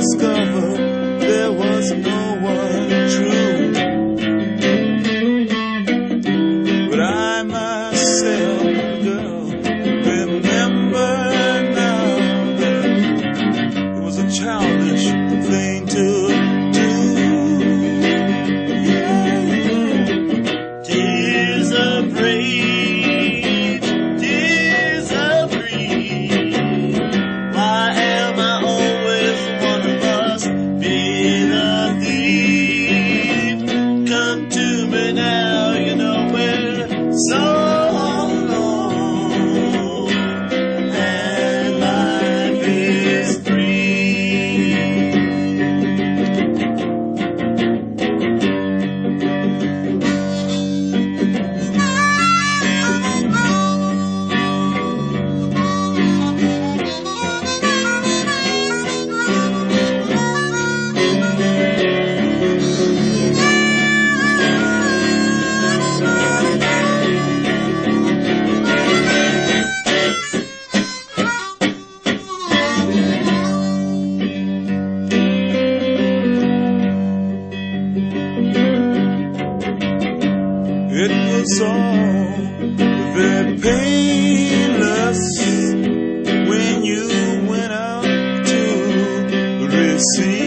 discovered there was no one true. But I myself, girl, remember now that it was a childish thing to do. Yeah. Tears of rain, tears of green. Why am I always one of us being a thief? Come to me now, you know we're so alone, and life is free. It was all very painless when you went out to receive.